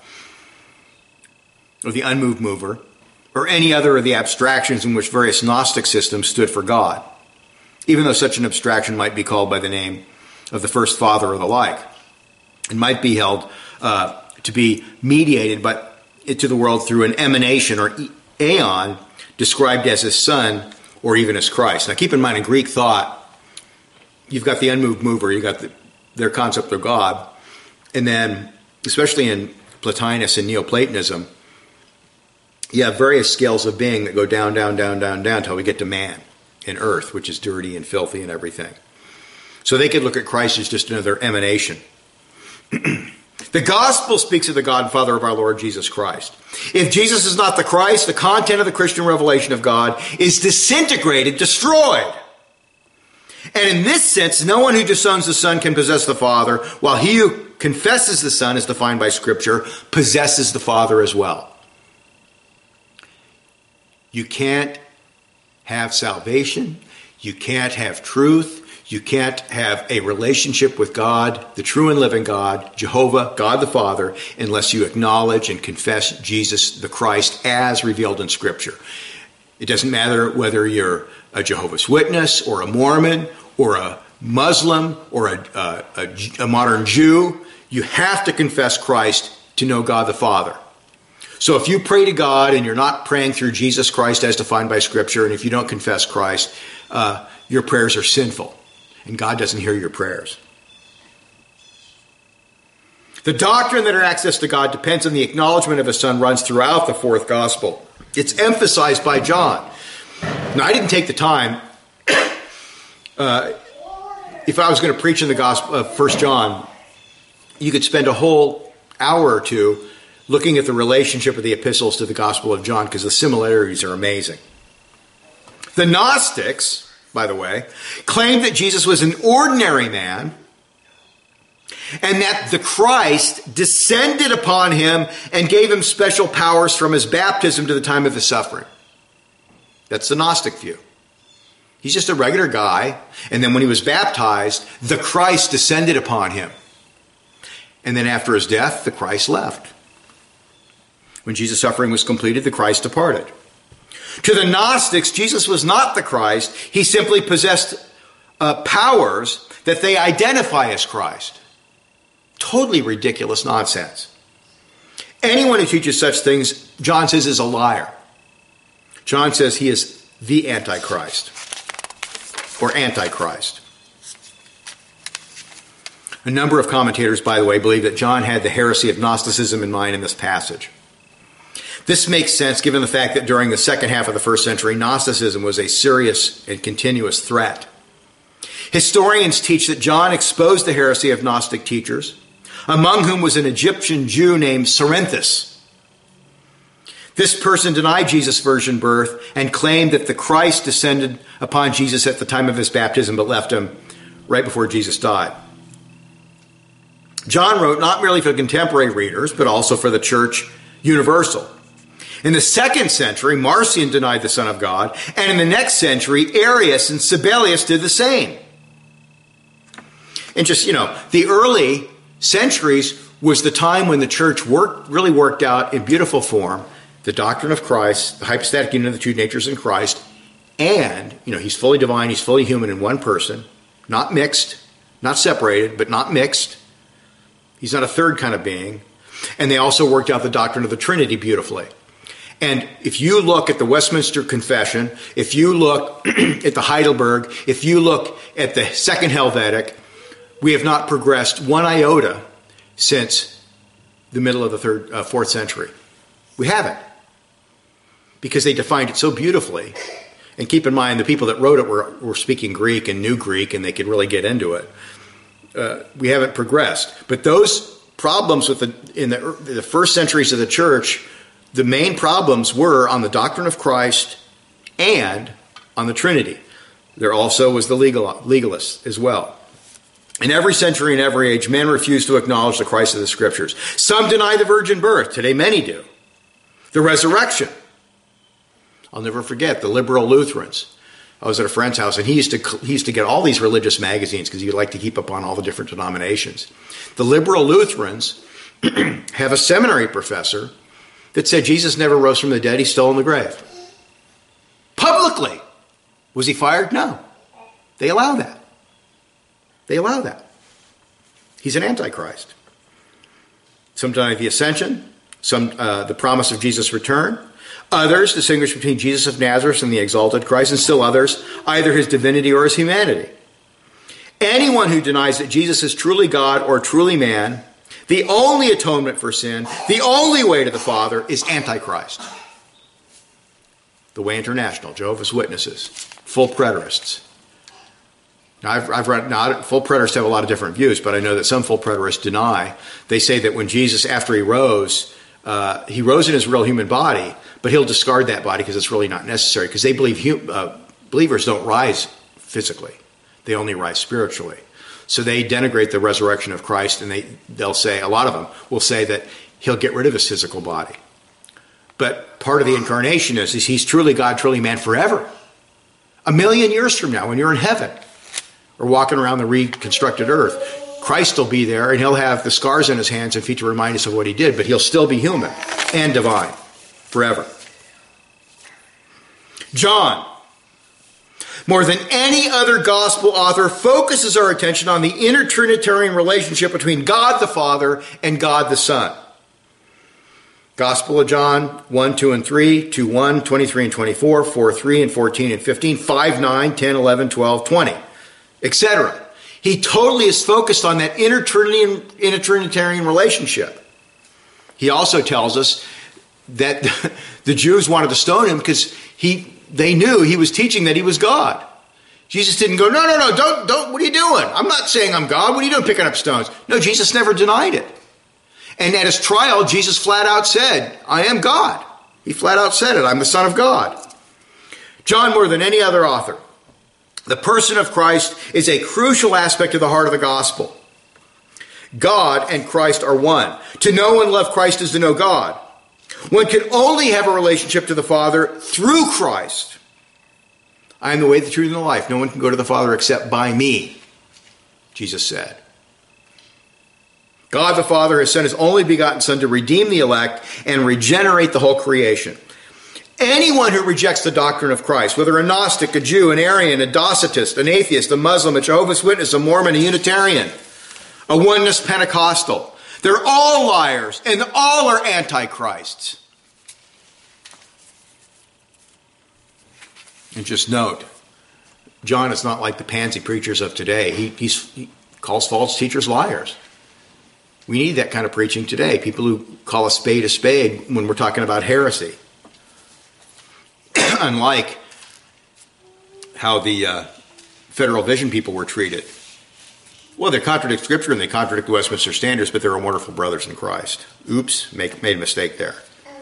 or the unmoved mover, or any other of the abstractions in which various Gnostic systems stood for God, even though such an abstraction might be called by the name of the first father or the like. It might be held to be mediated to the world through an emanation or aeon described as his son or even as Christ. Now keep in mind, in Greek thought, you've got the unmoved mover, you've got their concept of God, and then especially in Plotinus and Neoplatonism, you have various scales of being that go down, down, down, down, down until we get to man and earth, which is dirty and filthy and everything. So they could look at Christ as just another emanation. The gospel speaks of the God and Father of our Lord Jesus Christ. If Jesus is not the Christ, the content of the Christian revelation of God is disintegrated, destroyed. And in this sense, no one who disowns the Son can possess the Father, while he who confesses the Son, as defined by Scripture, possesses the Father as well. You can't have salvation. You can't have truth. You can't have a relationship with God, the true and living God, Jehovah, God the Father, unless you acknowledge and confess Jesus the Christ as revealed in Scripture. It doesn't matter whether you're a Jehovah's Witness or a Mormon or a Muslim or a modern Jew. You have to confess Christ to know God the Father. So if you pray to God and you're not praying through Jesus Christ as defined by Scripture, and if you don't confess Christ, your prayers are sinful, and God doesn't hear your prayers. The doctrine that our access to God depends on the acknowledgement of His Son runs throughout the fourth gospel. It's emphasized by John. Now, I didn't take the time. If I was going to preach in the gospel of 1 John, you could spend a whole hour or two looking at the relationship of the epistles to the Gospel of John, because the similarities are amazing. The Gnostics, by the way, claimed that Jesus was an ordinary man and that the Christ descended upon him and gave him special powers from his baptism to the time of his suffering. That's the Gnostic view. He's just a regular guy, and then when he was baptized, the Christ descended upon him. And then after his death, the Christ left. When Jesus' suffering was completed, the Christ departed. To the Gnostics, Jesus was not the Christ. He simply possessed powers that they identify as Christ. Totally ridiculous nonsense. Anyone who teaches such things, John says, is a liar. John says he is the Antichrist, or Antichrist. A number of commentators, by the way, believe that John had the heresy of Gnosticism in mind in this passage. This makes sense given the fact that during the second half of the first century, Gnosticism was a serious and continuous threat. Historians teach that John exposed the heresy of Gnostic teachers, among whom was an Egyptian Jew named Cerinthus. This person denied Jesus' virgin birth and claimed that the Christ descended upon Jesus at the time of his baptism, but left him right before Jesus died. John wrote not merely for contemporary readers, but also for the church universal. In the second century, Marcion denied the Son of God, and in the next century, Arius and Sibelius did the same. And just, the early centuries was the time when the church really worked out in beautiful form the doctrine of Christ, the hypostatic union of the two natures in Christ, and, he's fully divine, he's fully human in one person, not mixed, not separated, but not mixed. He's not a third kind of being. And they also worked out the doctrine of the Trinity beautifully. And if you look at the Westminster Confession, if you look at the Heidelberg, if you look at the Second Helvetic, we have not progressed one iota since the middle of the fourth century. We haven't. Because they defined it so beautifully. And keep in mind, the people that wrote it were speaking Greek and knew Greek, and they could really get into it. We haven't progressed. But those problems in the first centuries of the church, the main problems were on the doctrine of Christ and on the Trinity. There also was the legalists as well. In every century and every age, men refuse to acknowledge the Christ of the Scriptures. Some deny the virgin birth. Today, many do. The resurrection. I'll never forget the liberal Lutherans. I was at a friend's house, and he used to get all these religious magazines because he liked to keep up on all the different denominations. The liberal Lutherans have a seminary professor that said Jesus never rose from the dead, he's still in the grave. Publicly. Was he fired? No. They allow that. They allow that. He's an Antichrist. Some deny the ascension, some the promise of Jesus' return. Others distinguish between Jesus of Nazareth and the exalted Christ, and still others, either his divinity or his humanity. Anyone who denies that Jesus is truly God or truly man, the only atonement for sin, the only way to the Father, is Antichrist. The Way International, Jehovah's Witnesses, full preterists. Now, I've read, full preterists have a lot of different views, but I know that some full preterists deny. They say that when Jesus, after he rose in his real human body, but he'll discard that body because it's really not necessary, because they believe believers don't rise physically. They only rise spiritually. So they denigrate the resurrection of Christ, and they'll say, a lot of them will say that he'll get rid of his physical body. But part of the incarnation is he's truly God, truly man forever. 1,000,000 years from now, when you're in heaven or walking around the reconstructed earth, Christ will be there, and he'll have the scars on his hands and feet to remind us of what he did, but he'll still be human and divine forever. John, more than any other gospel author, focuses our attention on the intertrinitarian relationship between God the Father and God the Son. Gospel of John 1, 2, and 3, 2, 1, 23 and 24, 4, 3 and 14 and 15, 5, 9, 10, 11, 12, 20, etc. He totally is focused on that intertrinitarian relationship. He also tells us that the Jews wanted to stone him because they knew he was teaching that he was God. Jesus didn't go, no, don't, what are you doing? I'm not saying I'm God. What are you doing picking up stones? No, Jesus never denied it. And at his trial, Jesus flat out said, I am God. He flat out said it. I'm the Son of God. John, more than any other author, the person of Christ is a crucial aspect of the heart of the gospel. God and Christ are one. To know and love Christ is to know God. One can only have a relationship to the Father through Christ. I am the way, the truth, and the life. No one can go to the Father except by me, Jesus said. God the Father has sent his only begotten Son to redeem the elect and regenerate the whole creation. Anyone who rejects the doctrine of Christ, whether a Gnostic, a Jew, an Arian, a Docetist, an atheist, a Muslim, a Jehovah's Witness, a Mormon, a Unitarian, a Oneness Pentecostal, They're all liars, and all are antichrists. And just note, John is not like the pansy preachers of today. He calls false teachers liars. We need that kind of preaching today. People who call a spade when we're talking about heresy. Unlike how the Federal Vision people were treated. Well, they contradict Scripture and they contradict the Westminster Standards, but they're wonderful brothers in Christ. Oops, made a mistake there.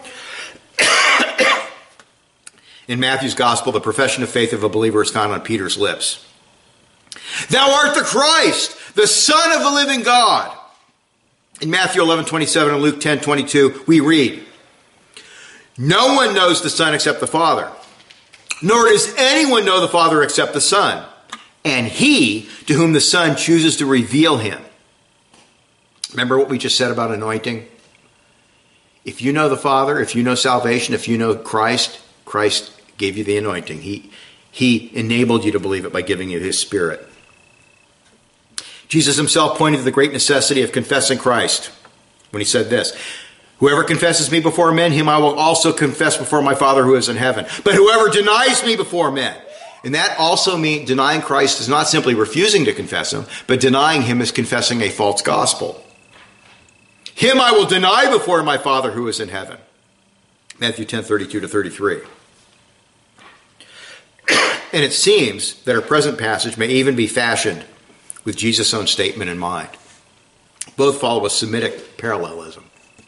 In Matthew's Gospel, the profession of faith of a believer is found on Peter's lips. Thou art the Christ, the Son of the living God. In Matthew 11:27 and Luke 10:22, we read, no one knows the Son except the Father, nor does anyone know the Father except the Son, and he to whom the Son chooses to reveal him. Remember what we just said about anointing? If you know the Father, if you know salvation, if you know Christ, Christ gave you the anointing. He enabled you to believe it by giving you his Spirit. Jesus himself pointed to the great necessity of confessing Christ when he said this, whoever confesses me before men, him I will also confess before my Father who is in heaven. But whoever denies me before men, and that also means denying Christ is not simply refusing to confess him, but denying him is confessing a false gospel. Him I will deny before my Father who is in heaven. Matthew 10:32-33. And it seems that our present passage may even be fashioned with Jesus' own statement in mind. Both follow a Semitic parallelism.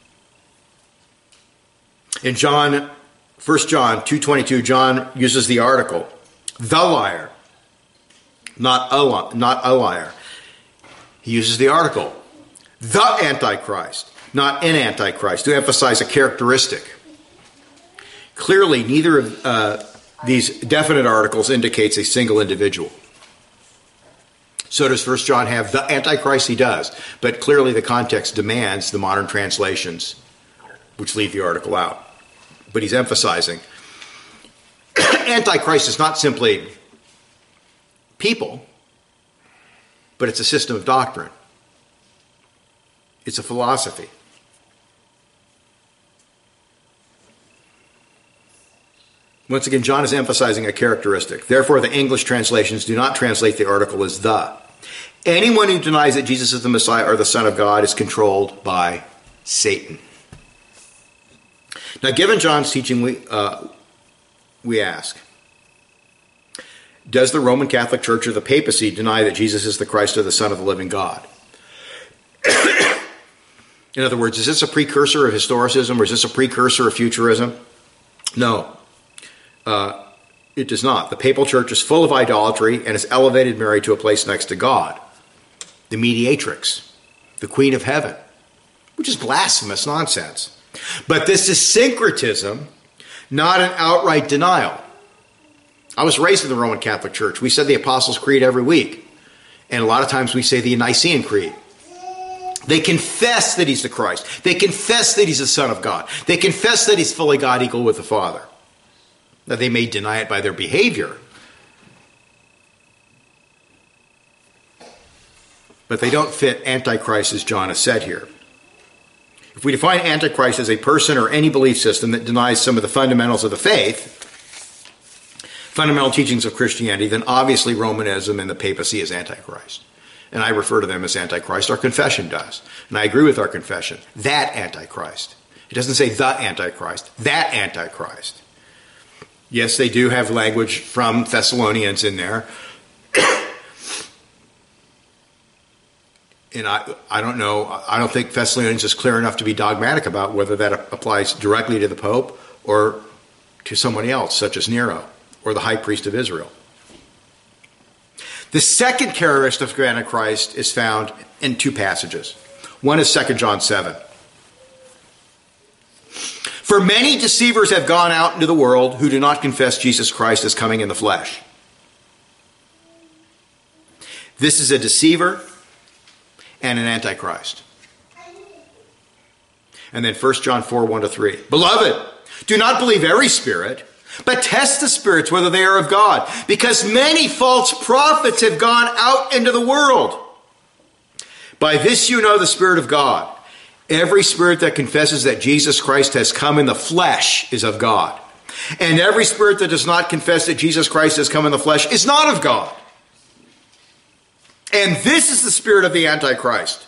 In 1 John 2:22, John uses the article, the liar, not a liar. He uses the article, the Antichrist, not an Antichrist, to emphasize a characteristic. Clearly, neither of these definite articles indicates a single individual. So does 1 John have the Antichrist? He does. But clearly the context demands the modern translations, which leave the article out. But he's emphasizing Antichrist is not simply people, but it's a system of doctrine. It's a philosophy. Once again, John is emphasizing a characteristic. Therefore, the English translations do not translate the article as the. Anyone who denies that Jesus is the Messiah or the Son of God is controlled by Satan. Now, given John's teaching, we ask, does the Roman Catholic Church or the papacy deny that Jesus is the Christ or the Son of the living God? In other words, is this a precursor of historicism or is this a precursor of futurism? No. It does not. The papal church is full of idolatry and has elevated Mary to a place next to God, the mediatrix, the Queen of Heaven, which is blasphemous nonsense. But this is syncretism, not an outright denial. I was raised in the Roman Catholic Church. We said the Apostles' Creed every week, and a lot of times we say the Nicene Creed. They confess that he's the Christ. They confess that he's the Son of God. They confess that he's fully God, equal with the Father. Now, they may deny it by their behavior, but they don't fit Antichrist as John has said here. If we define Antichrist as a person or any belief system that denies some of the fundamentals of the faith, fundamental teachings of Christianity, then obviously Romanism and the papacy is Antichrist. And I refer to them as Antichrist. Our confession does. And I agree with our confession. That Antichrist. It doesn't say the Antichrist. That Antichrist. Yes, they do have language from Thessalonians in there. And I don't know, I don't think Thessalonians is clear enough to be dogmatic about whether that applies directly to the Pope or to somebody else, such as Nero or the high priest of Israel. The second characteristic of Antichrist is found in two passages. One is 2 John 7. For many deceivers have gone out into the world who do not confess Jesus Christ as coming in the flesh. This is a deceiver and an antichrist. And then 1 John 4, 1-3. Beloved, do not believe every spirit, but test the spirits whether they are of God, because many false prophets have gone out into the world. By this you know the Spirit of God. Every spirit that confesses that Jesus Christ has come in the flesh is of God. And every spirit that does not confess that Jesus Christ has come in the flesh is not of God. And this is the spirit of the Antichrist.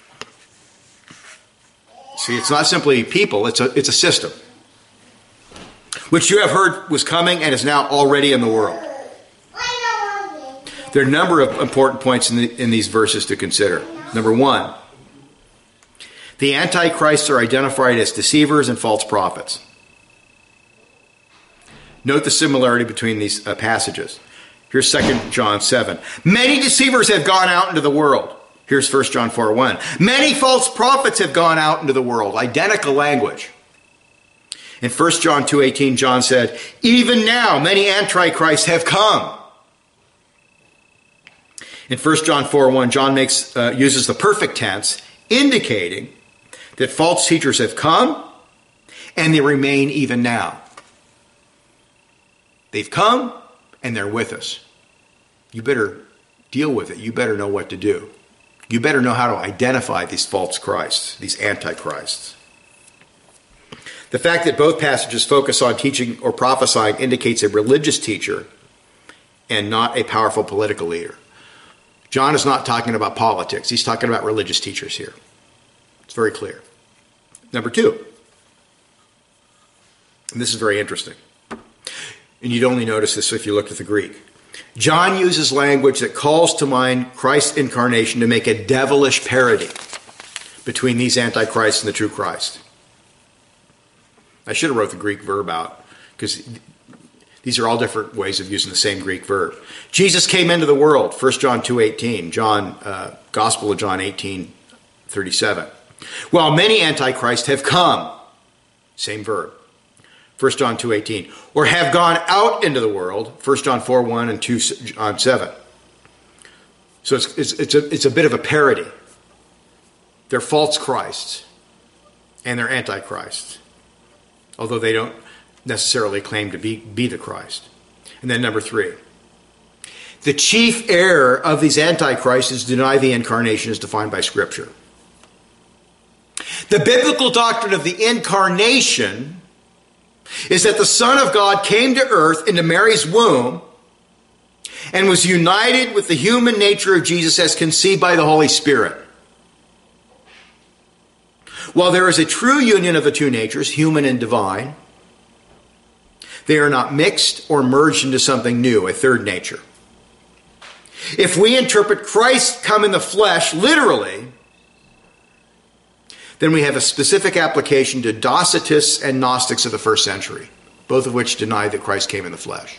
See, it's not simply people, it's a system, which you have heard was coming and is now already in the world. There are a number of important points in these verses to consider. Number one, the Antichrists are identified as deceivers and false prophets. Note the similarity between these passages. Here's 2 John 7. Many deceivers have gone out into the world. Here's 1 John 4:1. Many false prophets have gone out into the world. Identical language. In 1 John 2:18, John said, even now many antichrists have come. In 1 John 4:1, John uses the perfect tense, indicating that false teachers have come and they remain even now. They've come and they're with us. You better deal with it. You better know what to do. You better know how to identify these false Christs, these antichrists. The fact that both passages focus on teaching or prophesying indicates a religious teacher and not a powerful political leader. John is not talking about politics. He's talking about religious teachers here. It's very clear. Number two, and this is very interesting, and you'd only notice this if you looked at the Greek. John uses language that calls to mind Christ's incarnation to make a devilish parody between these antichrists and the true Christ. I should have wrote the Greek verb out, because these are all different ways of using the same Greek verb. Jesus came into the world, 1 John 2:18, Gospel of John 18:37. While many antichrists have come, same verb, 1 John 2:18, or have gone out into the world, 1 John 4:1 and 2 John 7. So it's a bit of a parody. They're false Christs and they're antichrists, although they don't necessarily claim to be the Christ. And then number three, the chief error of these antichrists is to deny the incarnation as defined by Scripture. The biblical doctrine of the incarnation is that the Son of God came to earth into Mary's womb and was united with the human nature of Jesus as conceived by the Holy Spirit. While there is a true union of the two natures, human and divine, they are not mixed or merged into something new, a third nature. If we interpret Christ come in the flesh literally, then we have a specific application to Docetists and Gnostics of the first century, both of which denied that Christ came in the flesh.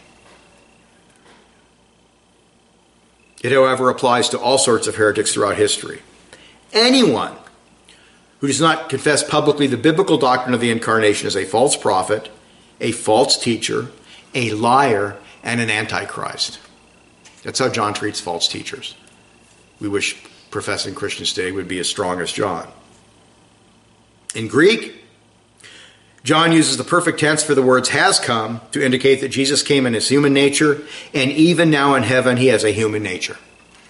It, however, applies to all sorts of heretics throughout history. Anyone who does not confess publicly the biblical doctrine of the incarnation is a false prophet, a false teacher, a liar, and an antichrist. That's how John treats false teachers. We wish professing Christians today would be as strong as John. In Greek, John uses the perfect tense for the words has come to indicate that Jesus came in his human nature, and even now in heaven he has a human nature.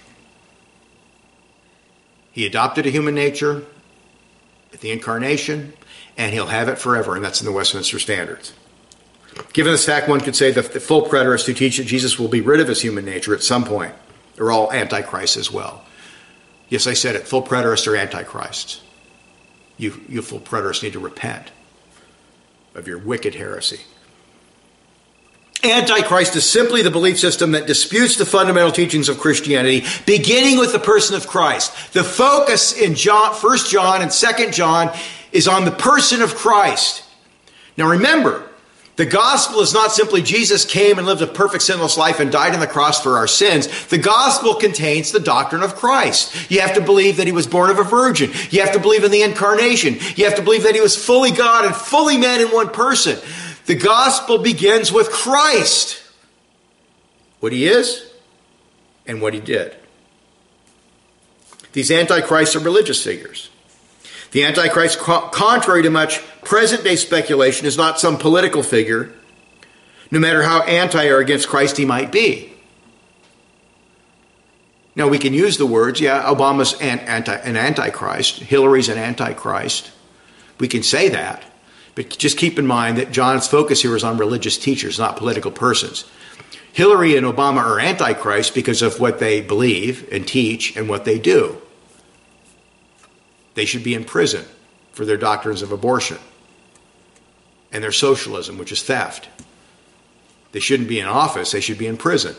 He adopted a human nature at the incarnation, and he'll have it forever, and that's in the Westminster Standards. Given this fact, one could say that the full preterists who teach that Jesus will be rid of his human nature at some point are all antichrists as well. Yes, I said it. Full preterists are antichrists. You full preterists need to repent of your wicked heresy. Antichrist is simply the belief system that disputes the fundamental teachings of Christianity, beginning with the person of Christ. The focus in 1 John and 2 John is on the person of Christ. Now remember, the gospel is not simply Jesus came and lived a perfect sinless life and died on the cross for our sins. The gospel contains the doctrine of Christ. You have to believe that he was born of a virgin. You have to believe in the incarnation. You have to believe that he was fully God and fully man in one person. The gospel begins with Christ, what he is and what he did. These antichrists are religious figures. The Antichrist, contrary to much present-day speculation, is not some political figure, no matter how anti or against Christ he might be. Now, we can use the words, Obama's an antichrist, Hillary's an antichrist. We can say that, but just keep in mind that John's focus here is on religious teachers, not political persons. Hillary and Obama are antichrist because of what they believe and teach and what they do. They should be in prison for their doctrines of abortion and their socialism, which is theft. They shouldn't be in office, they should be in prison.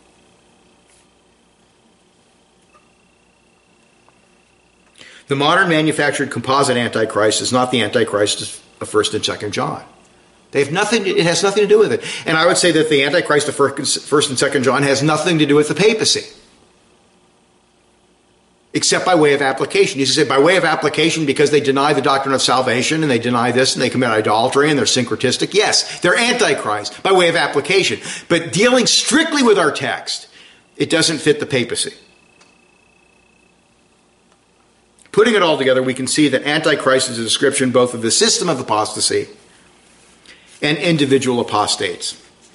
The modern manufactured composite Antichrist is not the Antichrist of 1st and 2nd John. It has nothing to do with it. And I would say that the Antichrist of 1st and 2nd John has nothing to do with the papacy. Except by way of application. You say by way of application because they deny the doctrine of salvation and they deny this and they commit idolatry and they're syncretistic. Yes, they're Antichrist by way of application. But dealing strictly with our text, it doesn't fit the papacy. Putting it all together, we can see that Antichrist is a description both of the system of apostasy and individual apostates.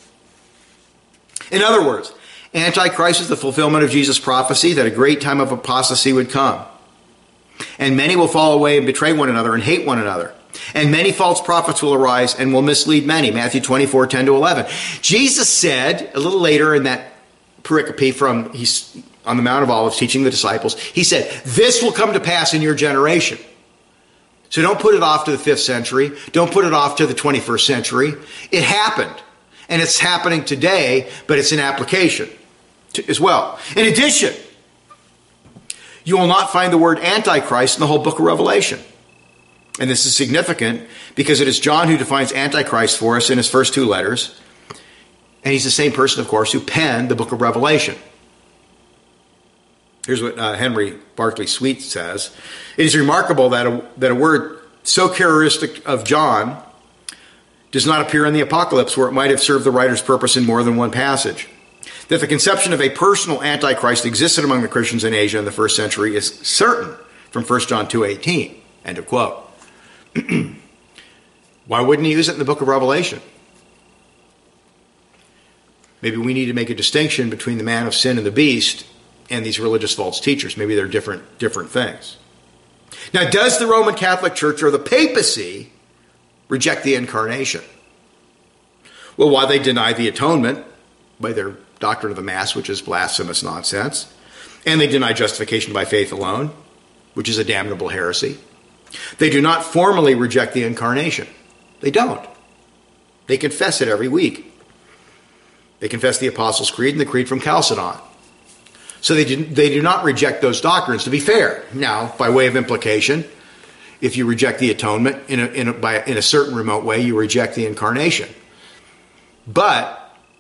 In other words, Antichrist is the fulfillment of Jesus' prophecy that a great time of apostasy would come. And many will fall away and betray one another and hate one another. And many false prophets will arise and will mislead many. Matthew 24, 10 to 11. Jesus said, a little later in that pericope from he's on the Mount of Olives teaching the disciples, he said, this will come to pass in your generation. So don't put it off to the 5th century. Don't put it off to the 21st century. It happened. And it's happening today, but it's in application as well. In addition, you will not find the word Antichrist in the whole book of Revelation. And this is significant because it is John who defines Antichrist for us in his first 2 letters. And he's the same person, of course, who penned the book of Revelation. Here's what Henry Barclay Sweet says. It is remarkable that a word so characteristic of John does not appear in the Apocalypse, where it might have served the writer's purpose in more than one passage. That the conception of a personal Antichrist existed among the Christians in Asia in the 1st century is certain from 1 John 2:18. End of quote. Why wouldn't he use it in the book of Revelation? Maybe we need to make a distinction between the man of sin and the beast and these religious false teachers. Maybe they're different things. Now, does the Roman Catholic Church or the papacy reject the incarnation? Well, while they deny the atonement by their doctrine of the Mass, which is blasphemous nonsense, and they deny justification by faith alone, which is a damnable heresy, they do not formally reject the incarnation. They don't. They confess it every week. They confess the Apostles' Creed and the Creed from Chalcedon. So they do not reject those doctrines, to be fair. Now, by way of implication, if you reject the atonement in a certain remote way, you reject the incarnation. But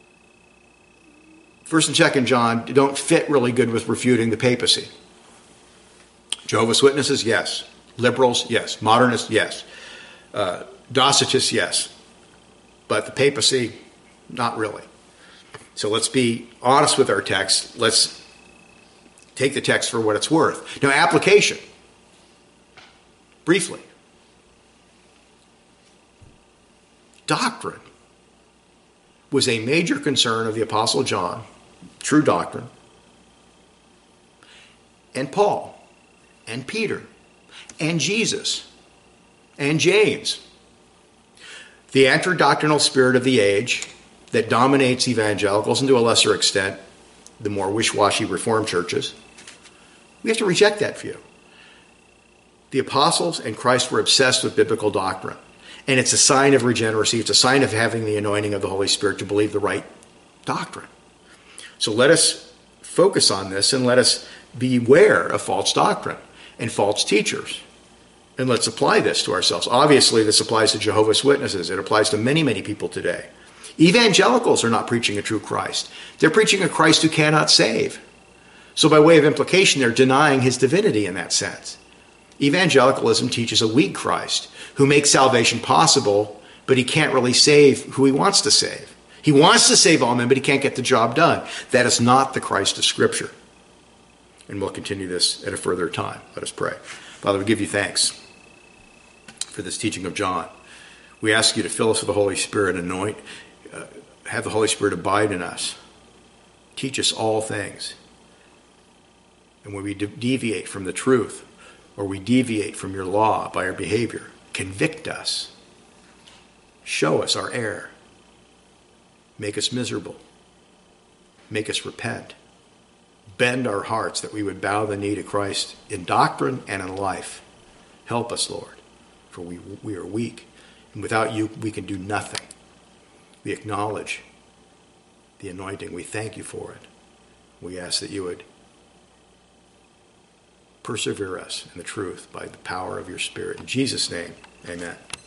1st and 2nd John don't fit really good with refuting the papacy. Jehovah's Witnesses, yes. Liberals, yes. Modernists, yes. Docetists, yes. But the papacy, not really. So let's be honest with our text. Let's take the text for what it's worth. Now, application. Briefly. Doctrine was a major concern of the Apostle John, true doctrine, and Paul, and Peter, and Jesus, and James. The anti-doctrinal spirit of the age that dominates evangelicals, and to a lesser extent, the more wish-washy Reformed churches, we have to reject that view. The apostles and Christ were obsessed with biblical doctrine. And it's a sign of regeneracy. It's a sign of having the anointing of the Holy Spirit to believe the right doctrine. So let us focus on this and let us beware of false doctrine and false teachers. And let's apply this to ourselves. Obviously, this applies to Jehovah's Witnesses. It applies to many, many people today. Evangelicals are not preaching a true Christ. They're preaching a Christ who cannot save. So by way of implication, they're denying his divinity in that sense. Evangelicalism teaches a weak Christ who makes salvation possible, but he can't really save who he wants to save. He wants to save all men, but he can't get the job done. That is not the Christ of Scripture. And we'll continue this at a further time. Let us pray. Father, we give you thanks for this teaching of John. We ask you to fill us with the Holy Spirit, anoint, have the Holy Spirit abide in us. Teach us all things. And when we deviate from the truth, or we deviate from your law by our behavior, convict us. Show us our error. Make us miserable. Make us repent. Bend our hearts that we would bow the knee to Christ in doctrine and in life. Help us, Lord, for we are weak. And without you, we can do nothing. We acknowledge the anointing. We thank you for it. We ask that you would persevere us in the truth by the power of your Spirit. In Jesus' name, amen.